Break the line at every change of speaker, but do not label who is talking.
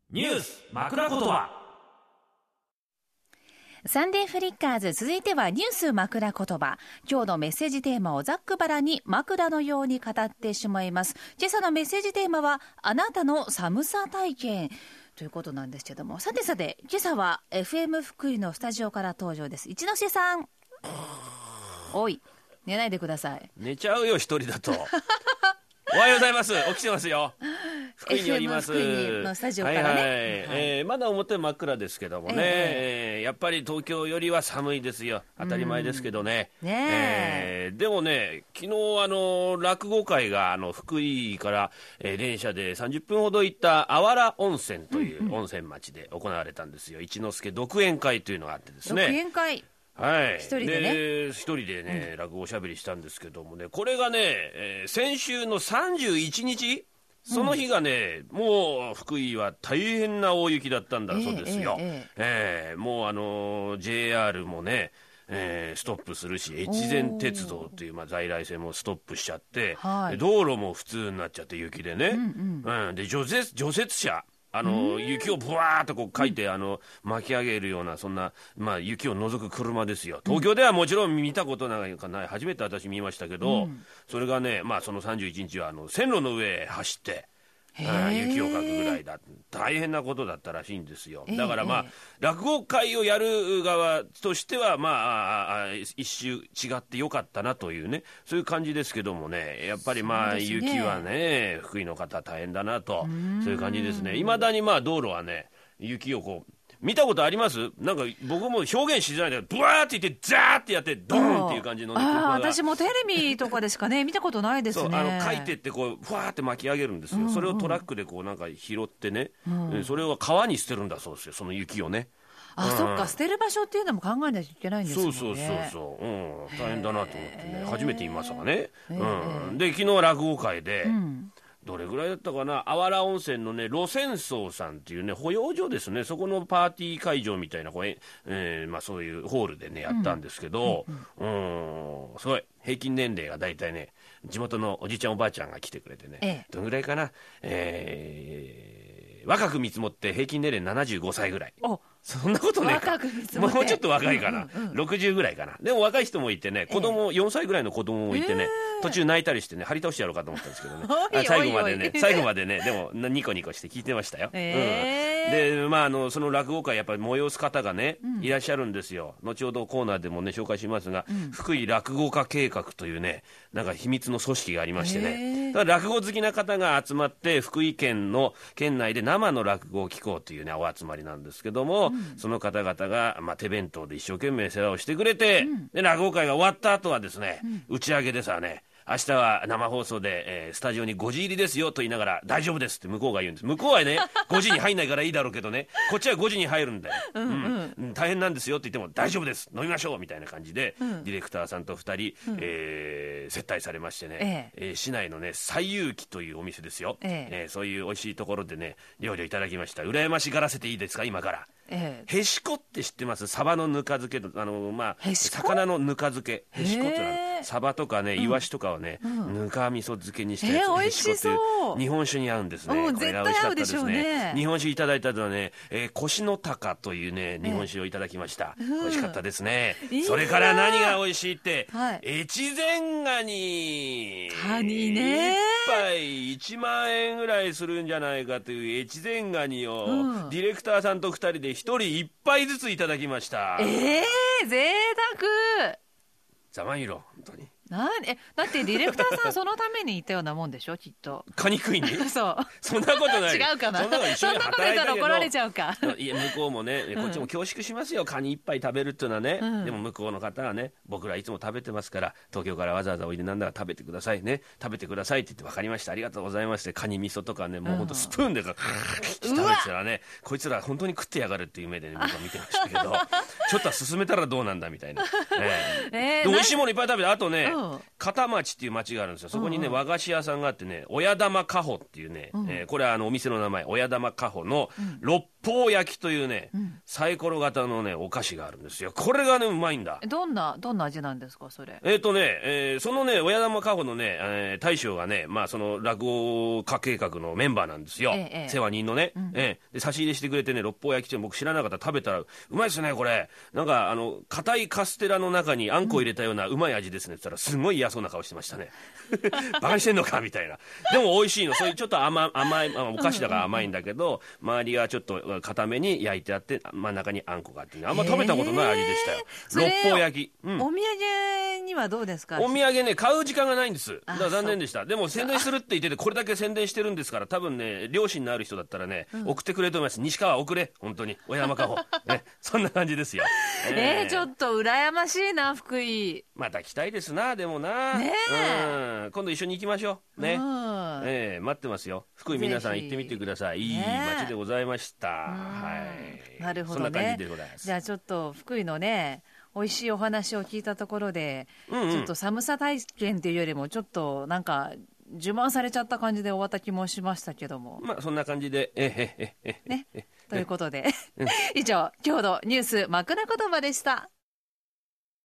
ニュース枕言葉。
サンデーフリッカーズ、続いてはニュース枕言葉。今日のメッセージテーマをざっくばらに枕のように語ってしまいます。今朝のメッセージテーマはあなたの寒さ体験ということなんですけども、さて今朝は FM 福井のスタジオから登場です。一ノ瀬さん。おい、寝ないでください。
寝ちゃうよ一人だと。おはようございます。起きてますよ。福井におります。
FM 福井のスタジオからね、
まだ表真っ暗ですけどもね、やっぱり東京よりは寒いですよ。当たり前ですけどね。でもね、昨日落語会が福井から、電車で30分ほど行ったあわら温泉という温泉町で行われたんですよ。一之輔独演会というのがあってですね。
独演会、
はい、
一人
でね、落語おしゃべりしたんですけどもね、これがね、先週の31日その日がね、もう福井は大変な大雪だったんだそうですよ。もうJR もね、ストップするし、越前鉄道という、在来線もストップしちゃって、道路も普通になっちゃって雪でね、で除雪車、雪をブワーっとこうかいて、巻き上げるような、そんな、雪を除く車ですよ。東京ではもちろん見たことないかない、初めて私見ましたけど、それがね、その31日は線路の上へ走って、雪をかくぐらいだ、大変なことだったらしいんですよ。だから落語会をやる側としては一周違ってよかったなというね、そういう感じですけどもね、やっぱり雪はね、福井の方大変だなと、そういう感じですね。いまだに道路はね、雪をこう見たことあります？なんか僕も表現しづらいんだけど、ブワーって言ってザーってやってドーンっていう感じのね、
私もテレビとかでしかね見たことないですね。
そう書いてってこうふわーって巻き上げるんですよ。それをトラックでこうなんか拾ってね、それを川に捨てるんだそうですよ、その雪をね。
そっか、捨てる場所っていうのも考えないといけないんですもんね。
そう、大変だなと思ってね、初めて見ましたかね。で昨日落語会で、どれぐらいだったかな、あわら温泉のね、露泉荘さんっていうね、保養所ですね、そこのパーティー会場みたいな、そういうホールでねやったんですけど、すごい平均年齢がだいたいね、地元のおじいちゃんおばあちゃんが来てくれてね、どのぐらいかな、若く見積もって平均年齢75歳ぐらい。そんなことねえか、もうちょっと若いかな、60ぐらいかな。でも若い人もいてね、子供、4歳ぐらいの子供もいてね、途中泣いたりしてね、張り倒してやろうかと思ったんですけどね、最後までねでもニコニコして聞いてましたよ。でその落語会やっぱり催す方がね、いらっしゃるんですよ。後ほどコーナーでもね紹介しますが、福井落語家計画というね、なんか秘密の組織がありましてね、だから落語好きな方が集まって福井県内で生の落語を聞こうというねお集まりなんですけども、その方々が手弁当で一生懸命世話をしてくれて、で落語会が終わった後はですね、打ち上げでさね、明日は生放送で、スタジオに5時入りですよと言いながら、大丈夫ですって向こうが言うんです。向こうはね5時に入んないからいいだろうけどね、こっちは5時に入るんだよ。大変なんですよって言っても、大丈夫です、飲みましょうみたいな感じで、ディレクターさんと2人、接待されましてね、市内のね西遊記というお店ですよ。そういう美味しいところでね料理をいただきました。羨ましがらせていいですか、今から。へしこって知ってます？サバのぬか漬け、魚のぬか漬け、へしこってのはサバとかね、イワシとかをね、ぬか味噌漬けにしたやつ、へしこっていう日本酒に合うんですね。これが美味しかったですね。日本酒いただいたのはね、腰の高というね日本酒をいただきました。美味しかったですね。それから何が美味しいって、越前ガニね、1杯1万円ぐらいするんじゃないかという越前ガニを、ディレクターさんと2人で1人1杯ずついただきました。
贅沢。
ざまみろ本当に。
だってディレクターさんそのためにいたようなもんでしょ、きっと。
カニ食いに
そう、
そんなことない。
違うかな、
そんなこと一緒に働いたけど、
怒られちゃうか。
いや向こうもね、こっちも恐縮しますよ、カニ一杯食べるっていうのはね、でも向こうの方はね、僕らいつも食べてますから、東京からわざわざおいでなんだら食べてくださいね、食べてくださいって言って、分かりました、ありがとうございまして、カニ味噌とかね、もうほんとスプーンで食べてたらね、こいつら本当に食ってやがるっていう目でね僕は見てましたけどちょっとは進めたらどうなんだみたいな。で美味しいものいっぱい食べて、あとね、片町っていう町があるんですよ。そこにね、和菓子屋さんがあってね、親玉かほっていうね、これはお店の名前、親玉かほの6 砲焼きというね、サイコロ型のねお菓子があるんですよ。これがねうまいんだ。
どんな味なんですかそれ。
そのね親玉家宝のね、大将がね、その落語家計画のメンバーなんですよ、世話人のね、で差し入れしてくれてね、六方焼きって僕知らなかった。食べたらうまいですねこれ。なんか硬いカステラの中にあんこ入れたようなうまい味ですねって言ったら、すごい嫌そうな顔してましたね。バカにしてんのかみたいな。でも美味しいの。そういうちょっと甘い、お菓子だから甘いんだけど、周りがちょっと固めに焼いてあって真ん中にあんこがあって、あんま食べたことない味でしたよ、六方焼き。
お土産にはどうですか。
お土産ね買う時間がないんです。だから残念でした。でも宣伝するって言ってて、これだけ宣伝してるんですから、多分ね両親のある人だったらね、送ってくれると思います。西川送れ、本当に親山家宝、ね、そんな感じですよ。
ちょっと羨ましいな福井。
また来たいですな。でもな、今度一緒に行きましょうね。待ってますよ。福井皆さん行ってみてください。いい街でございました。はい。
なるほどね。
そんな感じでございます。
じゃあちょっと福井のね美味しいお話を聞いたところで、ちょっと寒さ体験というよりもちょっとなんか自慢されちゃった感じで終わった気もしましたけども、
そんな感じで
ねということで以上今日のニュース枕言葉でした。